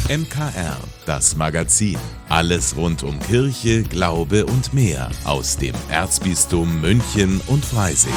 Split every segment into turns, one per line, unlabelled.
MKR, das Magazin. Alles rund um Kirche, Glaube und mehr aus dem Erzbistum München und Freising.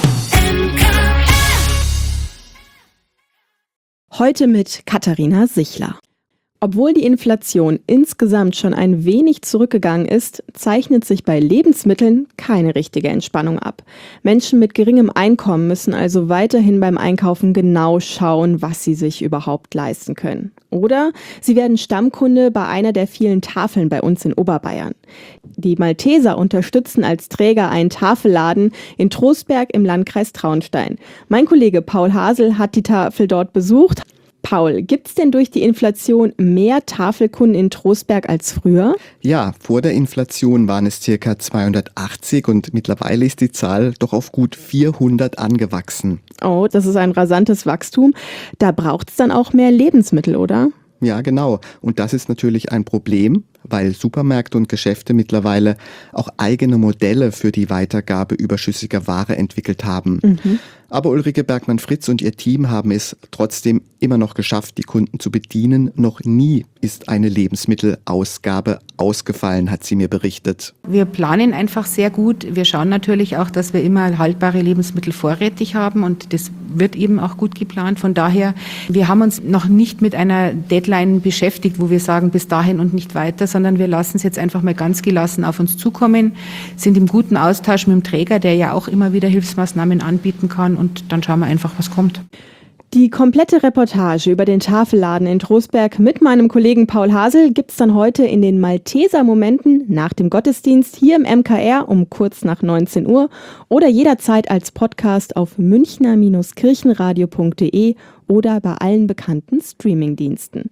Heute mit Katharina Sichler. Obwohl die Inflation insgesamt schon ein wenig zurückgegangen ist, zeichnet sich bei Lebensmitteln keine richtige Entspannung ab. Menschen mit geringem Einkommen müssen also weiterhin beim Einkaufen genau schauen, was sie sich überhaupt leisten können. Oder sie werden Stammkunde bei einer der vielen Tafeln bei uns in Oberbayern. Die Malteser unterstützen als Träger einen Tafelladen in Trostberg im Landkreis Traunstein. Mein Kollege Paul Hasel hat die Tafel dort besucht. Paul, gibt es denn durch die Inflation mehr Tafelkunden in Trostberg als früher?
Ja, vor der Inflation waren es ca. 280 und mittlerweile ist die Zahl doch auf gut 400 angewachsen.
Oh, das ist ein rasantes Wachstum. Da braucht es dann auch mehr Lebensmittel, oder?
Ja, genau. Und das ist natürlich ein Problem, weil Supermärkte und Geschäfte mittlerweile auch eigene Modelle für die Weitergabe überschüssiger Ware entwickelt haben. Aber Ulrike Bergmann-Fritz und ihr Team haben es trotzdem immer noch geschafft, die Kunden zu bedienen. Noch nie ist eine Lebensmittelausgabe ausgefallen, hat sie mir berichtet.
Wir planen einfach sehr gut. Wir schauen natürlich auch, dass wir immer haltbare Lebensmittel vorrätig haben und das wird eben auch gut geplant. Von daher, wir haben uns noch nicht mit einer Deadline beschäftigt, wo wir sagen, bis dahin und nicht weiter, sondern wir lassen es jetzt einfach mal ganz gelassen auf uns zukommen, sind im guten Austausch mit dem Träger, der ja auch immer wieder Hilfsmaßnahmen anbieten kann und dann schauen wir einfach, was kommt.
Die komplette Reportage über den Tafelladen in Trostberg mit meinem Kollegen Paul Hasel gibt's dann heute in den Malteser Momenten nach dem Gottesdienst hier im MKR um kurz nach 19 Uhr oder jederzeit als Podcast auf münchner-kirchenradio.de oder bei allen bekannten Streamingdiensten.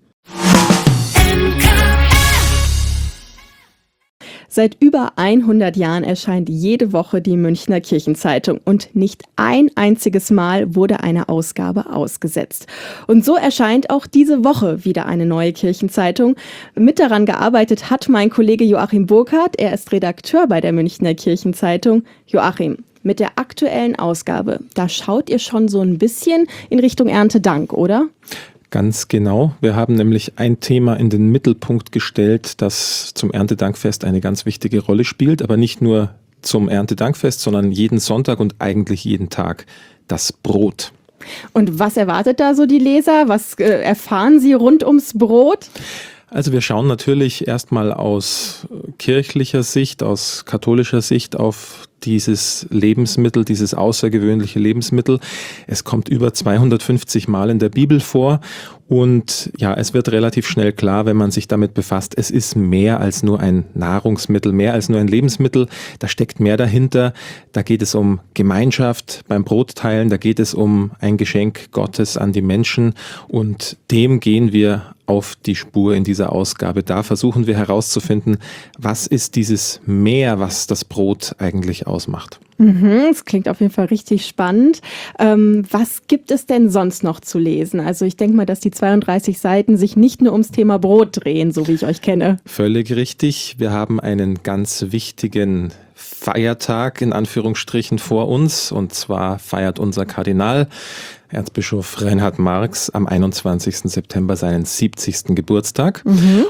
Seit über 100 Jahren erscheint jede Woche die Münchner Kirchenzeitung und nicht ein einziges Mal wurde eine Ausgabe ausgesetzt. Und so erscheint auch diese Woche wieder eine neue Kirchenzeitung. Mit daran gearbeitet hat mein Kollege Joachim Burkhardt. Er ist Redakteur bei der Münchner Kirchenzeitung. Joachim, mit der aktuellen Ausgabe, da schaut ihr schon so ein bisschen in Richtung Erntedank, oder?
Ganz genau. Wir haben nämlich ein Thema in den Mittelpunkt gestellt, das zum Erntedankfest eine ganz wichtige Rolle spielt, aber nicht nur zum Erntedankfest, sondern jeden Sonntag und eigentlich jeden Tag: das Brot.
Und was erwartet da so die Leser? Was erfahren sie rund ums Brot?
Also wir schauen natürlich erstmal aus kirchlicher Sicht, aus katholischer Sicht auf dieses Lebensmittel, dieses außergewöhnliche Lebensmittel. Es kommt über 250 Mal in der Bibel vor und ja, es wird relativ schnell klar, wenn man sich damit befasst, es ist mehr als nur ein Nahrungsmittel, mehr als nur ein Lebensmittel. Da steckt mehr dahinter. Da geht es um Gemeinschaft beim Brotteilen, da geht es um ein Geschenk Gottes an die Menschen und dem gehen wir auf die Spur in dieser Ausgabe. Da versuchen wir herauszufinden, was ist dieses Mehr, was das Brot eigentlich ausmacht.
Das klingt auf jeden Fall richtig spannend. Was gibt es denn sonst noch zu lesen? Also ich denke mal, dass die 32 Seiten sich nicht nur ums Thema Brot drehen, so wie ich euch kenne.
Völlig richtig. Wir haben einen ganz wichtigen Feiertag in Anführungsstrichen vor uns und zwar feiert unser Kardinal Erzbischof Reinhard Marx am 21. September seinen 70. Geburtstag.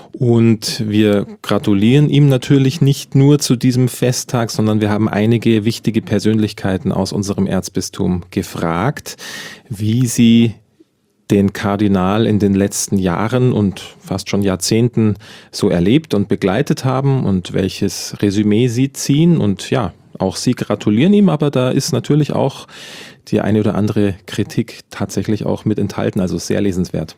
Und wir gratulieren ihm natürlich nicht nur zu diesem Festtag, sondern wir haben einige wichtige Persönlichkeiten aus unserem Erzbistum gefragt, wie sie den Kardinal in den letzten Jahren und fast schon Jahrzehnten so erlebt und begleitet haben und welches Resümee sie ziehen. Und ja, auch sie gratulieren ihm, aber da ist natürlich auch die eine oder andere Kritik tatsächlich auch mit enthalten, also sehr lesenswert.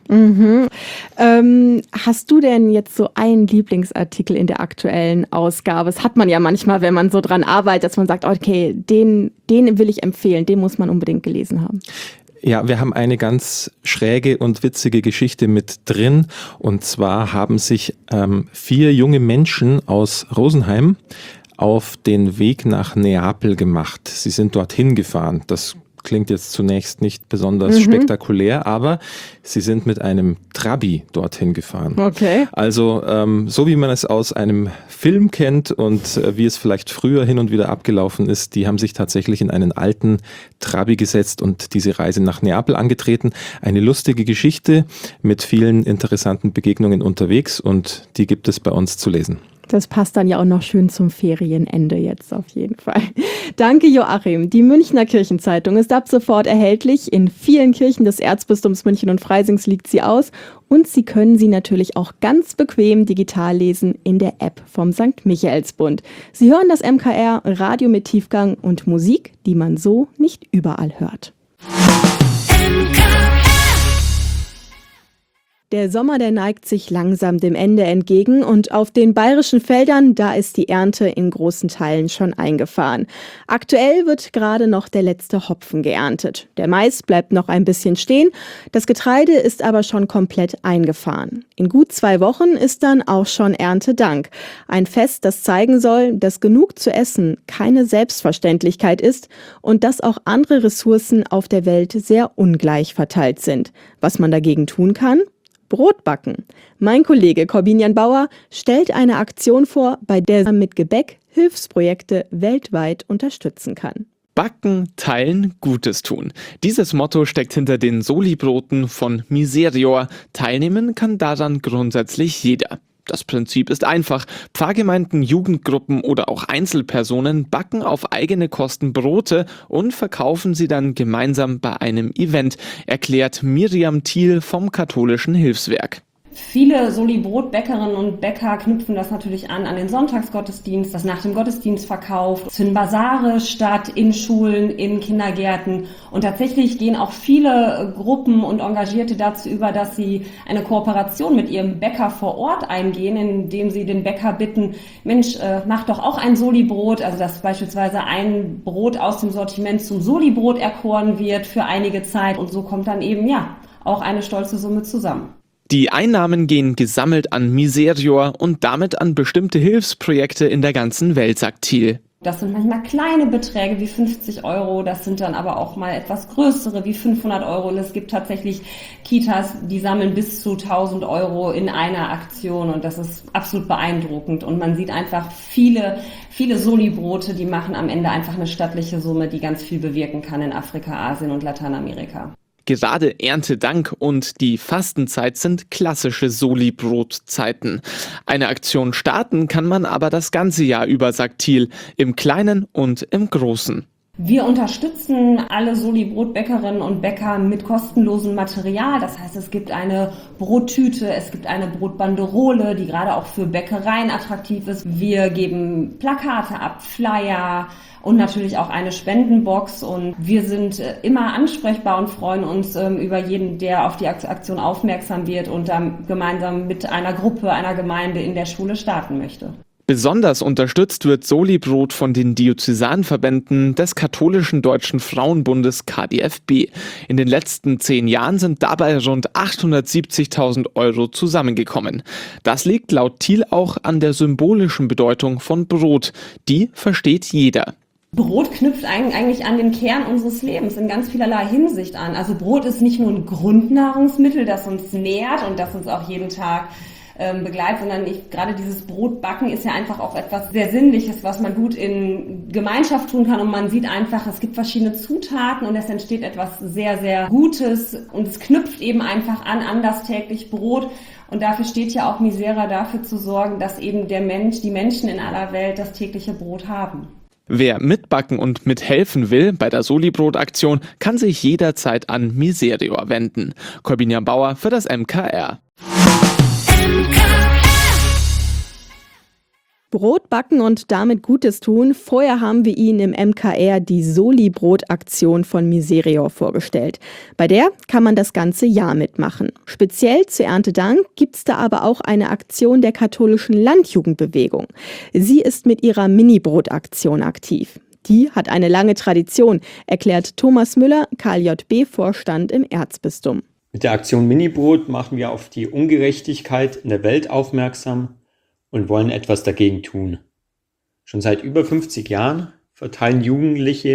Hast du denn jetzt so einen Lieblingsartikel in der aktuellen Ausgabe? Das hat man ja manchmal, wenn man so dran arbeitet, dass man sagt, okay, den will ich empfehlen, den muss man unbedingt gelesen haben.
Ja, wir haben eine ganz schräge und witzige Geschichte mit drin. Und zwar haben sich 4 junge Menschen aus Rosenheim auf den Weg nach Neapel gemacht. Sie sind dorthin gefahren. Das klingt jetzt zunächst nicht besonders spektakulär, aber sie sind mit einem Trabi dorthin gefahren.
Okay.
Also so wie man es aus einem Film kennt und wie es vielleicht früher hin und wieder abgelaufen ist, die haben sich tatsächlich in einen alten Trabi gesetzt und diese Reise nach Neapel angetreten. Eine lustige Geschichte mit vielen interessanten Begegnungen unterwegs und die gibt es bei uns zu lesen.
Das passt dann ja auch noch schön zum Ferienende jetzt auf jeden Fall. Danke, Joachim. Die Münchner Kirchenzeitung ist ab sofort erhältlich. In vielen Kirchen des Erzbistums München und Freisings liegt sie aus. Und Sie können sie natürlich auch ganz bequem digital lesen in der App vom St. Michaelsbund. Sie hören das MKR, Radio mit Tiefgang und Musik, die man so nicht überall hört. Der Sommer, der neigt sich langsam dem Ende entgegen und auf den bayerischen Feldern, da ist die Ernte in großen Teilen schon eingefahren. Aktuell wird gerade noch der letzte Hopfen geerntet. Der Mais bleibt noch ein bisschen stehen, das Getreide ist aber schon komplett eingefahren. In gut 2 Wochen ist dann auch schon Erntedank. Ein Fest, das zeigen soll, dass genug zu essen keine Selbstverständlichkeit ist und dass auch andere Ressourcen auf der Welt sehr ungleich verteilt sind. Was man dagegen tun kann? Brot backen. Mein Kollege Corbinian Bauer stellt eine Aktion vor, bei der man mit Gebäck Hilfsprojekte weltweit unterstützen kann.
Backen, teilen, Gutes tun. Dieses Motto steckt hinter den Soli-Broten von Miserior. Teilnehmen kann daran grundsätzlich jeder. Das Prinzip ist einfach. Pfarrgemeinden, Jugendgruppen oder auch Einzelpersonen backen auf eigene Kosten Brote und verkaufen sie dann gemeinsam bei einem Event, erklärt Miriam Thiel vom Katholischen Hilfswerk.
Viele Soli-Brotbäckerinnen und Bäcker knüpfen das natürlich an den Sonntagsgottesdienst, das nach dem Gottesdienst verkauft. Es finden Basare statt in Schulen, in Kindergärten. Und tatsächlich gehen auch viele Gruppen und Engagierte dazu über, dass sie eine Kooperation mit ihrem Bäcker vor Ort eingehen, indem sie den Bäcker bitten, Mensch, mach doch auch ein Soli-Brot. Also dass beispielsweise ein Brot aus dem Sortiment zum Soli-Brot erkoren wird für einige Zeit. Und so kommt dann eben auch eine stolze Summe zusammen.
Die Einnahmen gehen gesammelt an Miserior und damit an bestimmte Hilfsprojekte in der ganzen Welt, sagt Thiel.
Das sind manchmal kleine Beträge wie 50 €, das sind dann aber auch mal etwas größere wie 500 € und es gibt tatsächlich Kitas, die sammeln bis zu 1.000 € in einer Aktion und das ist absolut beeindruckend und man sieht einfach viele Soli-Brote, die machen am Ende einfach eine stattliche Summe, die ganz viel bewirken kann in Afrika, Asien und Lateinamerika.
Gerade Erntedank und die Fastenzeit sind klassische Soli-Brotzeiten. Eine Aktion starten kann man aber das ganze Jahr über, sagt Thiel, im Kleinen und im Großen.
Wir unterstützen alle Soli-Brotbäckerinnen und Bäcker mit kostenlosem Material. Das heißt, es gibt eine Brottüte, es gibt eine Brotbanderole, die gerade auch für Bäckereien attraktiv ist. Wir geben Plakate ab, Flyer und natürlich auch eine Spendenbox. Und wir sind immer ansprechbar und freuen uns über jeden, der auf die Aktion aufmerksam wird und dann gemeinsam mit einer Gruppe, einer Gemeinde in der Schule starten möchte.
Besonders unterstützt wird Soli-Brot von den Diözesanverbänden des Katholischen Deutschen Frauenbundes KDFB. In den letzten 10 Jahren sind dabei rund 870.000 € zusammengekommen. Das liegt laut Thiel auch an der symbolischen Bedeutung von Brot. Die versteht jeder.
Brot knüpft eigentlich an den Kern unseres Lebens in ganz vielerlei Hinsicht an. Also Brot ist nicht nur ein Grundnahrungsmittel, das uns nährt und das uns auch jeden Tag begleitet, sondern gerade dieses Brotbacken ist ja einfach auch etwas sehr Sinnliches, was man gut in Gemeinschaft tun kann und man sieht einfach, es gibt verschiedene Zutaten und es entsteht etwas sehr, sehr Gutes und es knüpft eben einfach an das tägliche Brot und dafür steht ja auch Misera, dafür zu sorgen, dass eben die Menschen in aller Welt das tägliche Brot haben.
Wer mitbacken und mithelfen will bei der Soli-Brot-Aktion, kann sich jederzeit an Miserior wenden. Corbinian Bauer für das MKR.
Brot backen und damit Gutes tun. Vorher haben wir Ihnen im MKR die Soli-Brot-Aktion von Miserior vorgestellt. Bei der kann man das ganze Jahr mitmachen. Speziell zu Erntedank gibt's da aber auch eine Aktion der katholischen Landjugendbewegung. Sie ist mit ihrer Mini-Brot-Aktion aktiv. Die hat eine lange Tradition, erklärt Thomas Müller, KJB-Vorstand im Erzbistum.
Mit der Aktion Mini-Brot machen wir auf die Ungerechtigkeit in der Welt aufmerksam und wollen etwas dagegen tun. Schon seit über 50 Jahren verteilen Jugendliche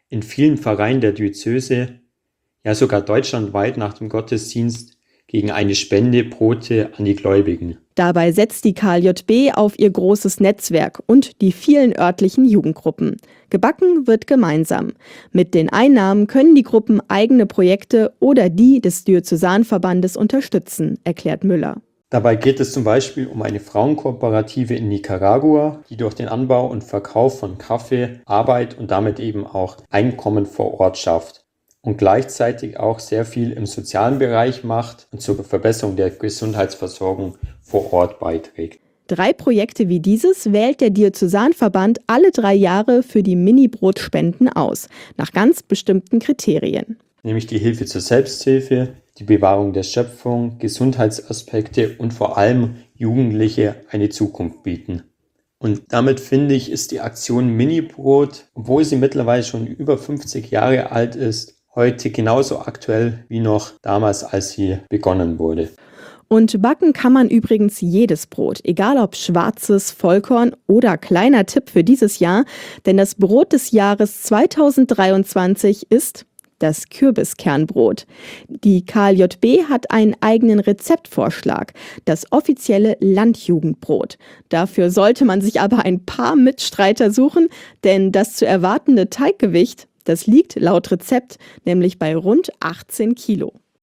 in vielen Pfarreien der Diözese, ja sogar deutschlandweit nach dem Gottesdienst gegen eine Spende Brote an die Gläubigen.
Dabei setzt die KJB auf ihr großes Netzwerk und die vielen örtlichen Jugendgruppen. Gebacken wird gemeinsam. Mit den Einnahmen können die Gruppen eigene Projekte oder die des Diözesanverbandes unterstützen, erklärt Müller.
Dabei geht es zum Beispiel um eine Frauenkooperative in Nicaragua, die durch den Anbau und Verkauf von Kaffee, Arbeit und damit eben auch Einkommen vor Ort schafft und gleichzeitig auch sehr viel im sozialen Bereich macht und zur Verbesserung der Gesundheitsversorgung vor Ort beiträgt. 3
Projekte wie dieses wählt der Diözesanverband alle 3 Jahre für die Mini-Brotspenden aus, nach ganz bestimmten Kriterien.
Nämlich die Hilfe zur Selbsthilfe, die Bewahrung der Schöpfung, Gesundheitsaspekte und vor allem Jugendliche eine Zukunft bieten. Und damit finde ich, ist die Aktion Mini-Brot, obwohl sie mittlerweile schon über 50 Jahre alt ist, heute genauso aktuell wie noch damals, als sie begonnen wurde.
Und backen kann man übrigens jedes Brot, egal ob schwarzes, Vollkorn oder kleiner Tipp für dieses Jahr, denn das Brot des Jahres 2023 ist das Kürbiskernbrot. Die KJB hat einen eigenen Rezeptvorschlag, das offizielle Landjugendbrot. Dafür sollte man sich aber ein paar Mitstreiter suchen, denn das zu erwartende Teiggewicht, das liegt laut Rezept nämlich bei rund 18 Kilo.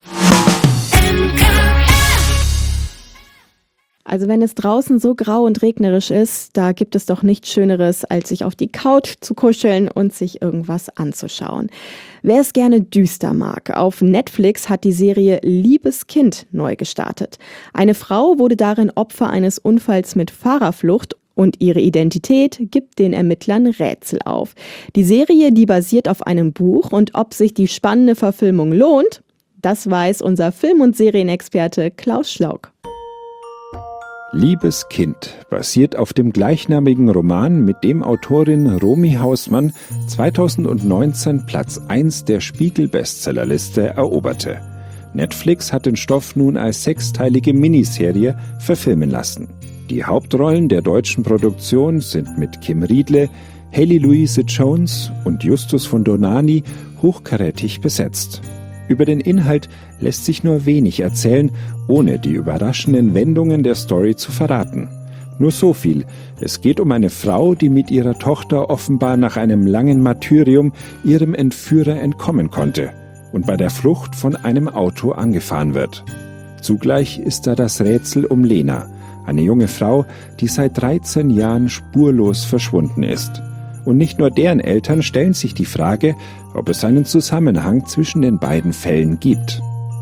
Also wenn es draußen so grau und regnerisch ist, da gibt es doch nichts Schöneres, als sich auf die Couch zu kuscheln und sich irgendwas anzuschauen. Wer es gerne düster mag, auf Netflix hat die Serie Liebes Kind neu gestartet. Eine Frau wurde darin Opfer eines Unfalls mit Fahrerflucht und ihre Identität gibt den Ermittlern Rätsel auf. Die Serie, die basiert auf einem Buch und ob sich die spannende Verfilmung lohnt, das weiß unser Film- und Serienexperte Klaus Schlauk.
Liebes Kind basiert auf dem gleichnamigen Roman, mit dem Autorin Romy Hausmann 2019 Platz 1 der Spiegel-Bestsellerliste eroberte. Netflix hat den Stoff nun als 6-teilige Miniserie verfilmen lassen. Die Hauptrollen der deutschen Produktion sind mit Kim Riedle, Hayley Louise Jones und Justus von Donani hochkarätig besetzt. Über den Inhalt lässt sich nur wenig erzählen, ohne die überraschenden Wendungen der Story zu verraten. Nur so viel: Es geht um eine Frau, die mit ihrer Tochter offenbar nach einem langen Martyrium ihrem Entführer entkommen konnte und bei der Flucht von einem Auto angefahren wird. Zugleich ist da das Rätsel um Lena, eine junge Frau, die seit 13 Jahren spurlos verschwunden ist. Und nicht nur deren Eltern stellen sich die Frage, ob es einen Zusammenhang zwischen den beiden Fällen gibt.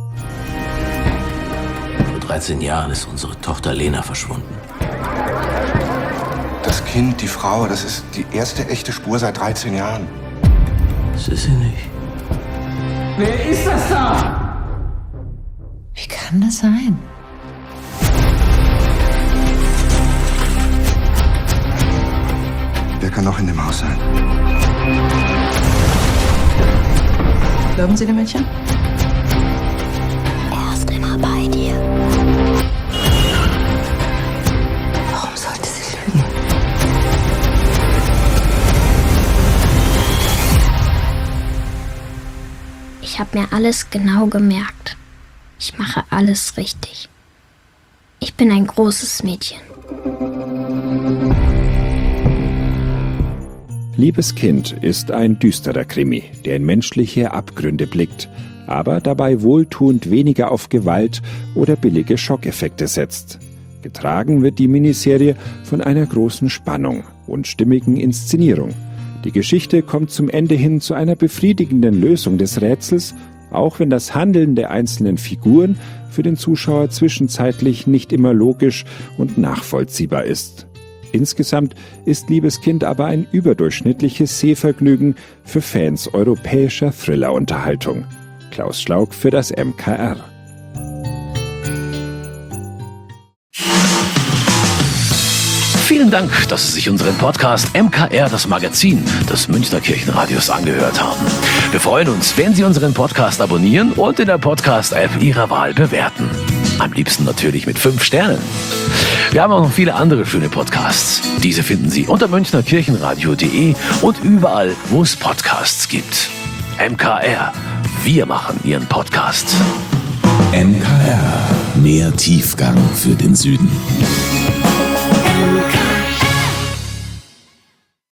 Vor 13 Jahren ist unsere Tochter Lena verschwunden.
Das Kind, die Frau, das ist die erste echte Spur seit 13 Jahren.
Das ist sie nicht.
Wer ist das da?
Wie kann das sein?
Wer kann noch in dem Haus sein?
Glauben Sie dem Mädchen?
Er ist immer bei dir.
Warum sollte sie lügen?
Ich habe mir alles genau gemerkt. Ich mache alles richtig. Ich bin ein großes Mädchen.
Liebes Kind ist ein düsterer Krimi, der in menschliche Abgründe blickt, aber dabei wohltuend weniger auf Gewalt oder billige Schockeffekte setzt. Getragen wird die Miniserie von einer großen Spannung und stimmigen Inszenierung. Die Geschichte kommt zum Ende hin zu einer befriedigenden Lösung des Rätsels, auch wenn das Handeln der einzelnen Figuren für den Zuschauer zwischenzeitlich nicht immer logisch und nachvollziehbar ist. Insgesamt ist Liebes Kind aber ein überdurchschnittliches Sehvergnügen für Fans europäischer Thriller-Unterhaltung. Klaus Schlauk für das MKR.
Vielen Dank, dass Sie sich unseren Podcast MKR, das Magazin des Münchner Kirchenradios, angehört haben. Wir freuen uns, wenn Sie unseren Podcast abonnieren und in der Podcast-App Ihrer Wahl bewerten. Am liebsten natürlich mit 5 Sternen. Wir haben auch noch viele andere schöne Podcasts. Diese finden Sie unter münchnerkirchenradio.de und überall, wo es Podcasts gibt. MKR. Wir machen Ihren Podcast.
MKR. Mehr Tiefgang für den Süden.